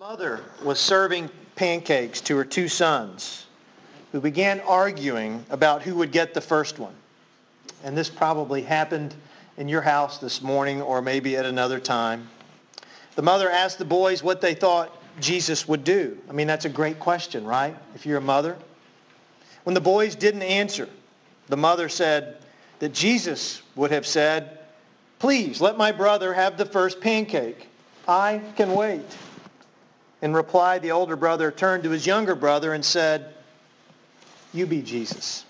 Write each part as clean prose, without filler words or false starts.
Mother was serving pancakes to her two sons, who began arguing about who would get the first one. And this probably happened in your house this morning or maybe at another time. The mother asked the boys what they thought Jesus would do. I mean, that's a great question, right? If you're a mother. When the boys didn't answer, the mother said that Jesus would have said, "Please let my brother have the first pancake. I can wait." In reply, the older brother turned to his younger brother and said, "You be Jesus."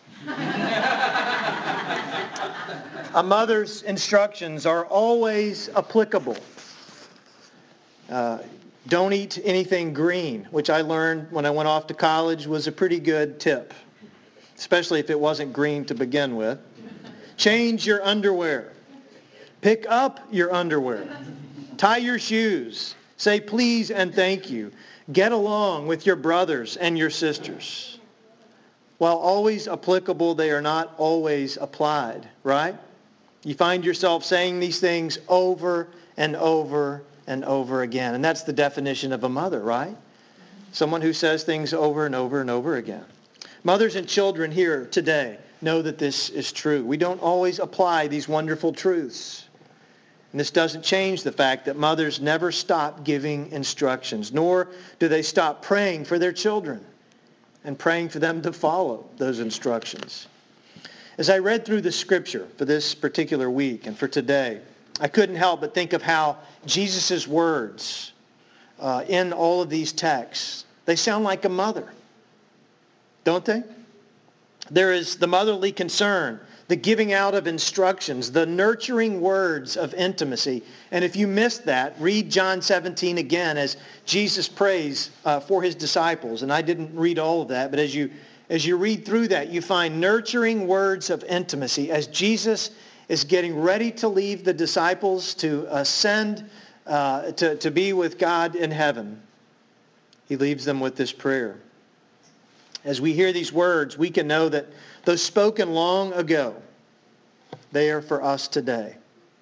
A mother's instructions are always applicable. Don't eat anything green, which I learned when I went off to college was a pretty good tip, especially if it wasn't green to begin with. Change your underwear. Pick up your underwear. Tie your shoes. Say please and thank you. Get along with your brothers and your sisters. While always applicable, they are not always applied, right? You find yourself saying these things over and over and over again. And that's the definition of a mother, right? Someone who says things over and over and over again. Mothers and children here today know that this is true. We don't always apply these wonderful truths. And this doesn't change the fact that mothers never stop giving instructions, nor do they stop praying for their children and praying for them to follow those instructions. As I read through the scripture for this particular week and for today, I couldn't help but think of how Jesus' words in all of these texts, they sound like a mother, don't they? There is the motherly concern, the giving out of instructions, the nurturing words of intimacy. And if you missed that, read John 17 again as Jesus prays for his disciples. And I didn't read all of that, but as you read through that, you find nurturing words of intimacy as Jesus is getting ready to leave the disciples to ascend to be with God in heaven. He leaves them with this prayer. As we hear these words, we can know that though spoken long ago, they are for us today.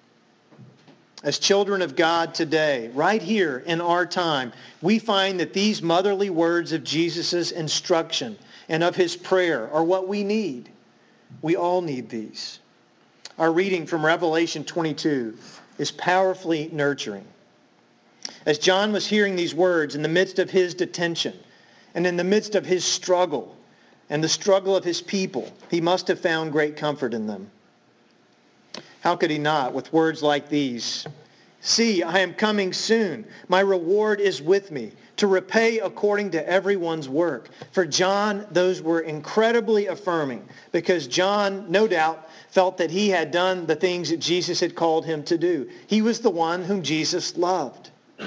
As children of God today, right here in our time, we find that these motherly words of Jesus' instruction and of his prayer are what we need. We all need these. Our reading from Revelation 22 is powerfully nurturing. As John was hearing these words in the midst of his detention and in the midst of his struggle and the struggle of his people, he must have found great comfort in them. How could he not with words like these? "See, I am coming soon. My reward is with me to repay according to everyone's work." For John, those were incredibly affirming because John, no doubt, felt that he had done the things that Jesus had called him to do. He was the one whom Jesus loved.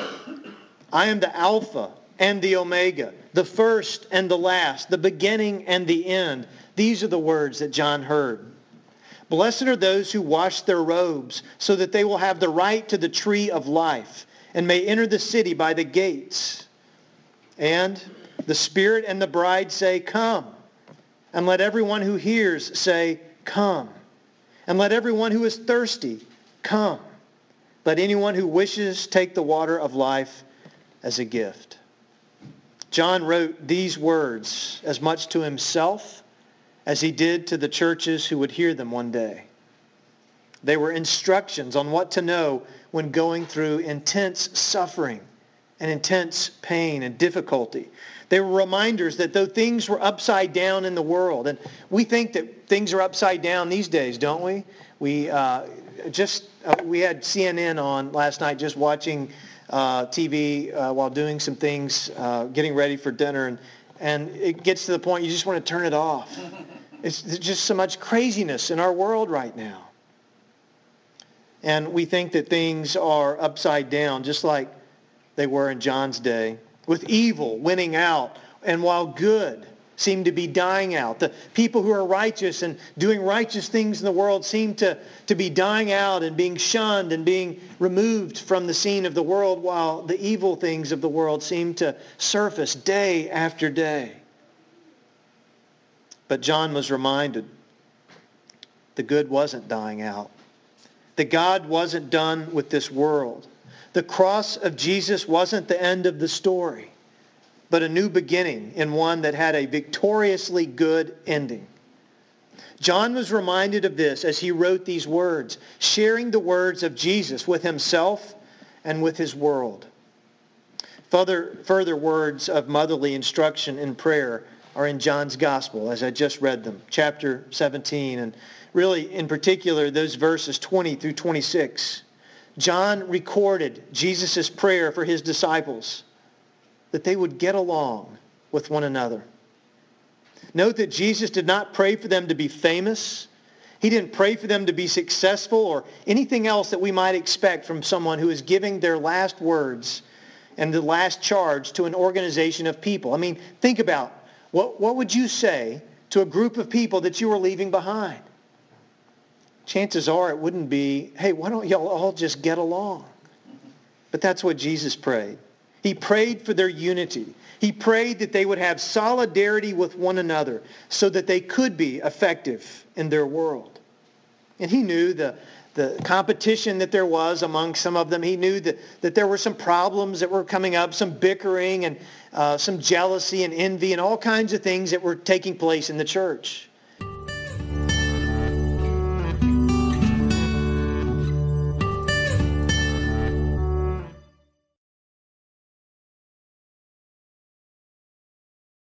"I am the Alpha and the Omega, the first and the last, the beginning and the end." These are the words that John heard. "Blessed are those who wash their robes so that they will have the right to the tree of life and may enter the city by the gates. And the Spirit and the bride say, 'Come.' And let everyone who hears say, 'Come.' And let everyone who is thirsty come. Let anyone who wishes take the water of life as a gift." John wrote these words as much to himself as he did to the churches who would hear them one day. They were instructions on what to know when going through intense suffering and intense pain and difficulty. They were reminders that though things were upside down in the world, and we think that things are upside down these days, don't we? We had CNN on last night just watching TV while doing some things, getting ready for dinner, and it gets to the point you just want to turn it off. There's just so much craziness in our world right now. And we think that things are upside down, just like they were in John's day, with evil winning out, and while good seem to be dying out. The people who are righteous and doing righteous things in the world seem to be dying out and being shunned and being removed from the scene of the world, while the evil things of the world seem to surface day after day. But John was reminded the good wasn't dying out. That God wasn't done with this world. The cross of Jesus wasn't the end of the story, but a new beginning in one that had a victoriously good ending. John was reminded of this as he wrote these words, sharing the words of Jesus with himself and with his world. Further words of motherly instruction in prayer are in John's Gospel, as I just read them, chapter 17, and really in particular those verses 20 through 26. John recorded Jesus' prayer for his disciples, that they would get along with one another. Note that Jesus did not pray for them to be famous. He didn't pray for them to be successful or anything else that we might expect from someone who is giving their last words and the last charge to an organization of people. I mean, think about what would you say to a group of people that you were leaving behind? Chances are it wouldn't be, hey, why don't y'all all just get along? But that's what Jesus prayed. He prayed for their unity. He prayed that they would have solidarity with one another so that they could be effective in their world. And he knew the competition that there was among some of them. He knew that there were some problems that were coming up, some bickering and some jealousy and envy and all kinds of things that were taking place in the church.